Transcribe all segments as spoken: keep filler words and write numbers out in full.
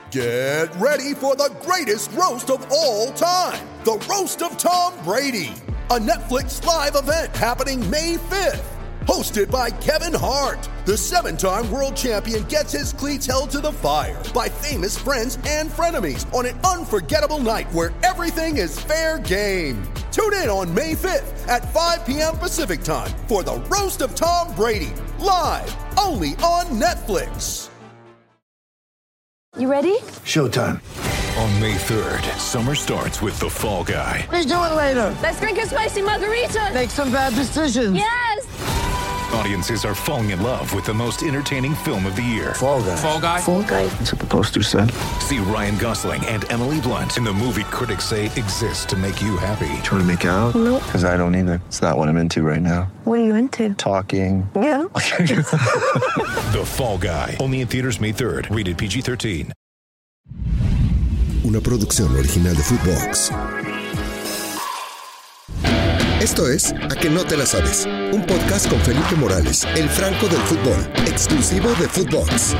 Get ready for the greatest roast of all time, the Roast of Tom Brady, a Netflix live event happening May fifth. Hosted by Kevin Hart, the seven-time world champion gets his cleats held to the fire by famous friends and frenemies on an unforgettable night where everything is fair game. Tune in on May fifth at five p.m. Pacific time for the Roast of Tom Brady, live only on Netflix. You ready? Showtime. On May third, summer starts with The Fall Guy. Let's do it later. Let's drink a spicy margarita. Make some bad decisions. Yes! Audiences are falling in love with the most entertaining film of the year. Fall Guy. Fall Guy. Fall Guy. That's what the poster said. See Ryan Gosling and Emily Blunt in the movie critics say exists to make you happy. Trying to make it out? Nope. Because I don't either. It's not what I'm into right now. What are you into? Talking. Yeah. The Fall Guy. Only in theaters May third. Rated P G thirteen. Una producción original de Footbox. Esto es A que no te la sabes, un podcast con Felipe Morales, el Franco del fútbol, exclusivo de Footbox.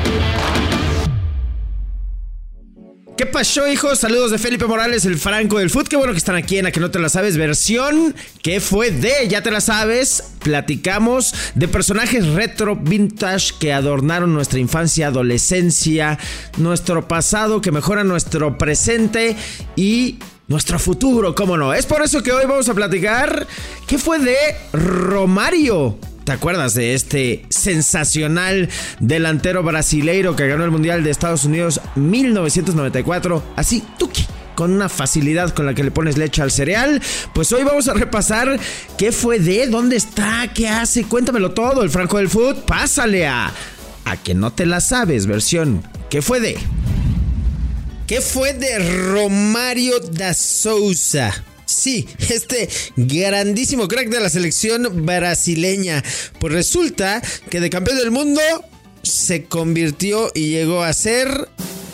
¿Qué pasó, hijos? Saludos de Felipe Morales, el Franco del Fut. Qué bueno que están aquí en A que no te la sabes, versión que fue de Ya te la sabes. Platicamos de personajes retro, vintage, que adornaron nuestra infancia, adolescencia, nuestro pasado, que mejoran nuestro presente y nuestro futuro, cómo no. Es por eso que hoy vamos a platicar qué fue de Romario. ¿Te acuerdas de este sensacional delantero brasileiro que ganó el Mundial de Estados Unidos mil novecientos noventa y cuatro? Así, tuki, con una facilidad con la que le pones leche al cereal. Pues hoy vamos a repasar qué fue de, dónde está, qué hace. Cuéntamelo todo, el Franco del Fut. Pásale a A que no te la sabes, versión ¿qué fue de? ¿Qué fue de Romario da Souza? Sí, este grandísimo crack de la selección brasileña. Pues resulta que de campeón del mundo se convirtió y llegó a ser...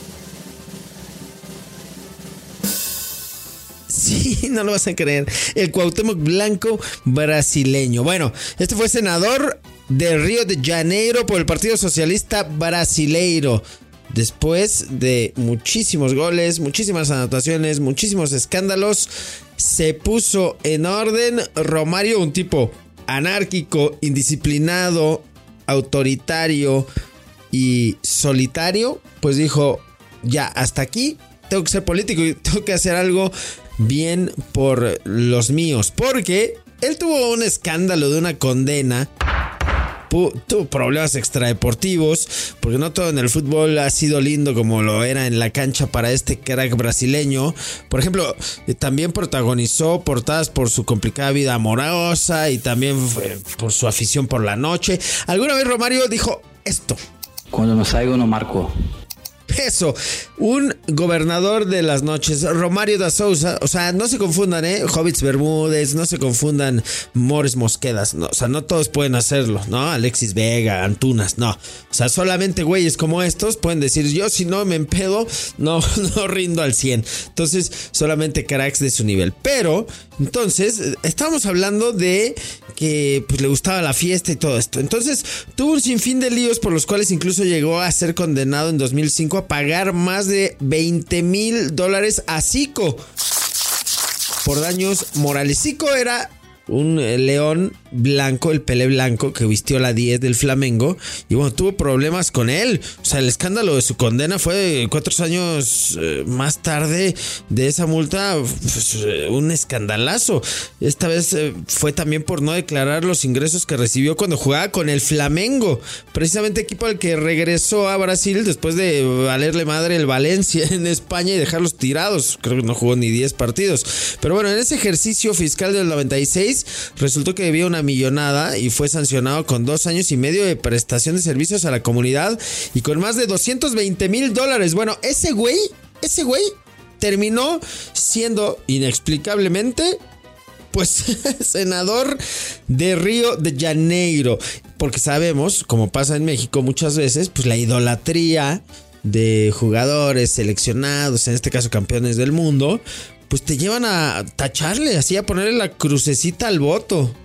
Sí, no lo vas a creer. El Cuauhtémoc Blanco brasileño. Bueno, este fue senador de Río de Janeiro por el Partido Socialista Brasileiro. Después de muchísimos goles, muchísimas anotaciones, muchísimos escándalos, se puso en orden. Romario, un tipo anárquico, indisciplinado, autoritario y solitario, pues dijo, ya, hasta aquí, tengo que ser político y tengo que hacer algo bien por los míos. Porque él tuvo un escándalo de una condena. Tuvo problemas extradeportivos, porque no todo en el fútbol ha sido lindo como lo era en la cancha para este crack brasileño. Por ejemplo, también protagonizó portadas por su complicada vida amorosa y también por su afición por la noche. Alguna vez Romario dijo esto: cuando no salgo no marco. Eso, un gobernador de las noches, Romario da Souza. O sea, no se confundan, eh Hobbits Bermúdez, no se confundan Mores Mosquedas, no, o sea, no todos pueden hacerlo, ¿no? Alexis Vega, Antunas, no. O sea, solamente güeyes como estos pueden decir, yo si no me empedo, no, no rindo al cien. Entonces, solamente cracks de su nivel. Pero, entonces, estamos hablando de que pues le gustaba la fiesta y todo esto. Entonces, tuvo un sinfín de líos por los cuales incluso llegó a ser condenado en dos mil cinco a pagar más de veinte mil dólares a Zico por daños morales. Zico era un león blanco, el Pelé blanco, que vistió la diez del Flamengo. Y bueno, tuvo problemas con él. O sea, el escándalo de su condena fue cuatro años eh, más tarde de esa multa. Pues, eh, un escandalazo. Esta vez eh, fue también por no declarar los ingresos que recibió cuando jugaba con el Flamengo, precisamente equipo al que regresó a Brasil después de valerle madre el Valencia en España y dejarlos tirados. Creo que no jugó ni diez partidos. Pero bueno, en ese ejercicio fiscal del noventa y seis resultó que debía una millonada y fue sancionado con dos años y medio de prestación de servicios a la comunidad y con más de doscientos veinte mil dólares. Bueno, ese güey, ese güey terminó siendo inexplicablemente, pues, senador de Río de Janeiro. Porque sabemos, como pasa en México muchas veces, pues la idolatría de jugadores seleccionados, en este caso campeones del mundo, pues te llevan a tacharle, así a ponerle la crucecita al voto.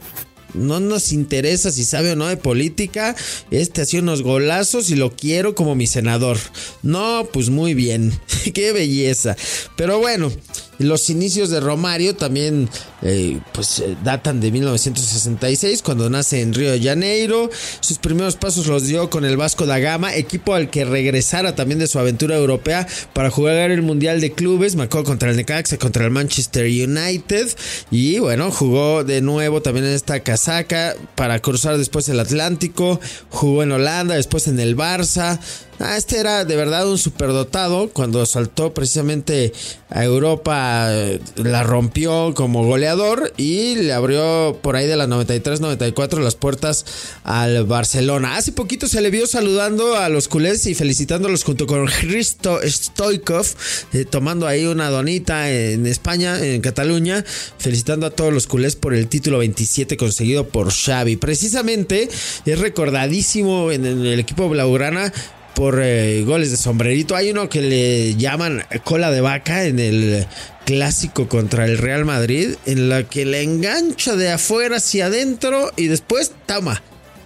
No nos interesa si sabe o no de política. Este hacía unos golazos y lo quiero como mi senador. No, pues muy bien. Qué belleza. Pero bueno, los inicios de Romario también eh, pues eh, datan de mil novecientos sesenta y seis, cuando nace en Río de Janeiro. Sus primeros pasos los dio con el Vasco da Gama, equipo al que regresara también de su aventura europea para jugar el Mundial de Clubes. Marcó contra el Necaxa, contra el Manchester United, y bueno, jugó de nuevo también en esta casaca para cruzar después el Atlántico. Jugó en Holanda, después en el Barça. Ah, este era de verdad un superdotado. Cuando saltó precisamente a Europa, la rompió como goleador y le abrió por ahí de la noventa y tres noventa y cuatro las puertas al Barcelona. Hace poquito se le vio saludando a los culés y felicitándolos junto con Hristo Stoichkov, eh, tomando ahí una donita en España, en Cataluña, felicitando a todos los culés por el título veintisiete conseguido por Xavi. Precisamente es recordadísimo en, en el equipo blaugrana por eh, goles de sombrerito. Hay uno que le llaman cola de vaca en el clásico contra el Real Madrid, en la que le engancha de afuera hacia adentro y después toma,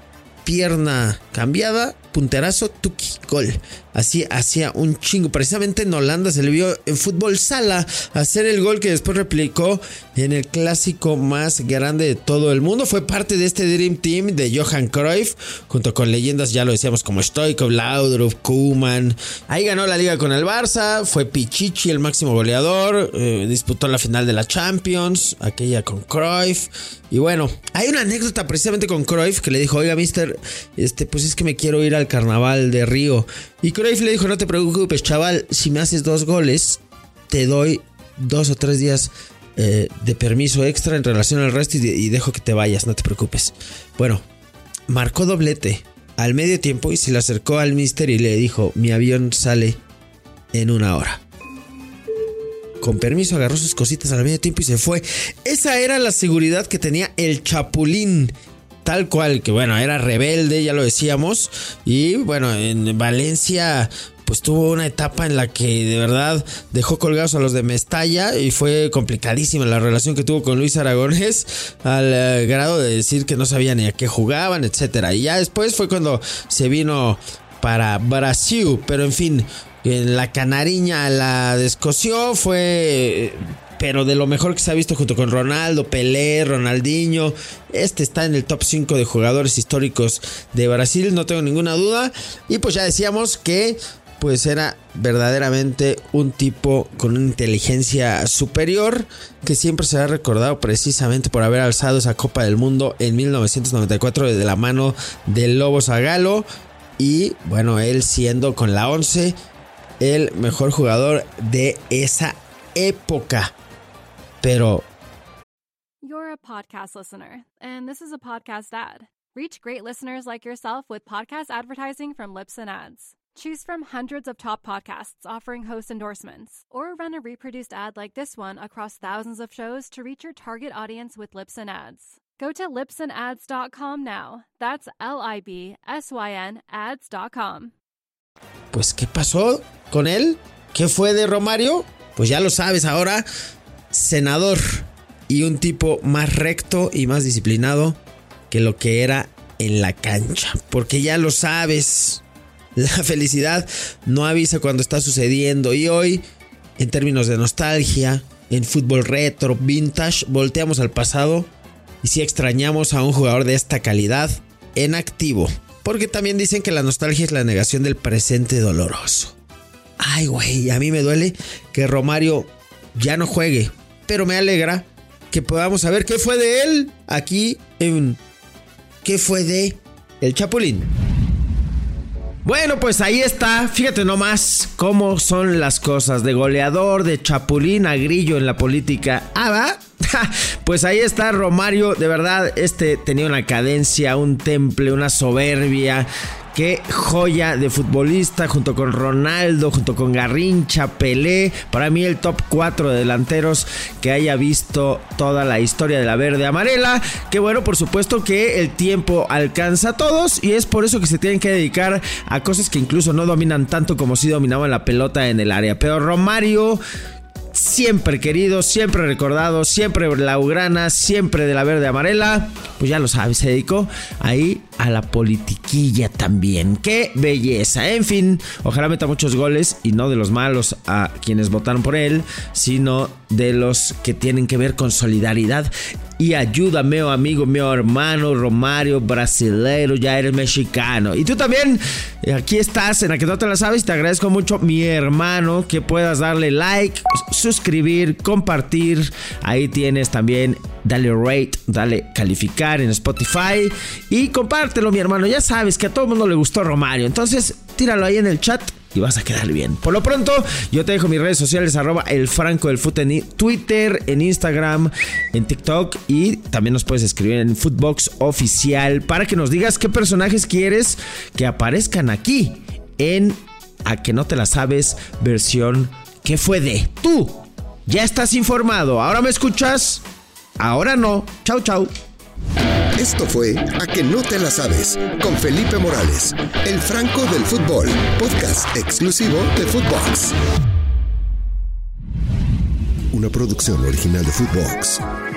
pierna cambiada, punterazo, tuki, gol. Así hacía un chingo. Precisamente en Holanda se le vio en fútbol sala hacer el gol que después replicó en el clásico más grande de todo el mundo. Fue parte de este Dream Team de Johan Cruyff, junto con leyendas, ya lo decíamos, como Stoichkov, Laudrup, Koeman. Ahí ganó la liga con el Barça. Fue Pichichi el máximo goleador. Eh, disputó la final de la Champions, aquella con Cruyff. Y bueno, hay una anécdota precisamente con Cruyff, que le dijo: oiga, mister, este, pues es que me quiero ir al carnaval de Río. Y Cruyff le dijo: no te preocupes, chaval, si me haces dos goles, te doy dos o tres días eh, de permiso extra en relación al resto y, y dejo que te vayas, no te preocupes. Bueno, marcó doblete al medio tiempo y se le acercó al mister y le dijo: mi avión sale en una hora. Con permiso, agarró sus cositas al medio tiempo y se fue. Esa era la seguridad que tenía el Chapulín. Tal cual, que bueno, era rebelde, ya lo decíamos. Y bueno, en Valencia pues tuvo una etapa en la que de verdad dejó colgados a los de Mestalla, y fue complicadísima la relación que tuvo con Luis Aragonés, al uh, grado de decir que no sabía ni a qué jugaban, etcétera. Y ya después fue cuando se vino para Brasil, pero en fin, en la canariña la descoció, fue... pero de lo mejor que se ha visto, junto con Ronaldo, Pelé, Ronaldinho. Este está en el top cinco de jugadores históricos de Brasil, no tengo ninguna duda. Y pues ya decíamos que pues era verdaderamente un tipo con una inteligencia superior, que siempre será recordado precisamente por haber alzado esa Copa del Mundo en mil novecientos noventa y cuatro de la mano del Lobo Zagallo. Y bueno, él siendo con la once el mejor jugador de esa época. Pero You're a podcast listener, and this is a podcast ad. Reach great listeners like yourself with podcast advertising from Libsyn Ads. Choose from hundreds of top podcasts offering host endorsements, or run a reproduced ad like this one across thousands of shows to reach your target audience with Libsyn Ads. Go to libsyn ads dot com now. That's L I B S Y N ads dot com. Pues, ¿qué pasó con él? ¿Qué fue de Romario? Pues ya lo sabes ahora. Senador, y un tipo más recto y más disciplinado que lo que era en la cancha. Porque ya lo sabes, la felicidad no avisa cuando está sucediendo. Y hoy, en términos de nostalgia, en fútbol retro, vintage, volteamos al pasado y sí extrañamos a un jugador de esta calidad en activo. Porque también dicen que la nostalgia es la negación del presente doloroso. Ay, güey, a mí me duele que Romario ya no juegue, pero me alegra que podamos saber qué fue de él aquí en ¿Qué fue de el Chapulín? Bueno, pues ahí está. Fíjate nomás cómo son las cosas. De goleador, de Chapulín a Grillo en la política. Ah, ¿va? Pues ahí está Romario. De verdad, este tenía una cadencia, un temple, una soberbia. Qué joya de futbolista, junto con Ronaldo, junto con Garrincha, Pelé. Para mí el top cuatro de delanteros que haya visto toda la historia de la verde amarela. Que bueno, por supuesto que el tiempo alcanza a todos, y es por eso que se tienen que dedicar a cosas que incluso no dominan tanto como si dominaban la pelota en el área. Pero Romario, siempre querido, siempre recordado, siempre blaugrana, siempre de la verde amarela, pues ya lo sabes, se dedicó ahí a la politiquilla también. ¡Qué belleza! En fin, ojalá meta muchos goles y no de los malos a quienes votaron por él, sino de los que tienen que ver con solidaridad y ayuda, meu amigo, meu hermano Romario, brasileiro, ya eres mexicano. Y tú también, aquí estás en la que no te la sabes, te agradezco mucho, mi hermano, que puedas darle like, suscribir, compartir. Ahí tienes también, dale rate, dale calificar en Spotify y compártelo, mi hermano. Ya sabes que a todo el mundo le gustó Romario, entonces tíralo ahí en el chat y vas a quedar bien. Por lo pronto, yo te dejo mis redes sociales, arroba el Franco del Fut en Twitter, en Instagram, en TikTok, y también nos puedes escribir en Footbox Oficial para que nos digas qué personajes quieres que aparezcan aquí en A Que No Te La Sabes, versión ¿Qué fue de? Tú ya estás informado. ¿Ahora me escuchas? Ahora no. Chau, chau. Esto fue A Que No Te La Sabes, con Felipe Morales, el Franco del Fútbol, podcast exclusivo de Footbox. Una producción original de Footbox.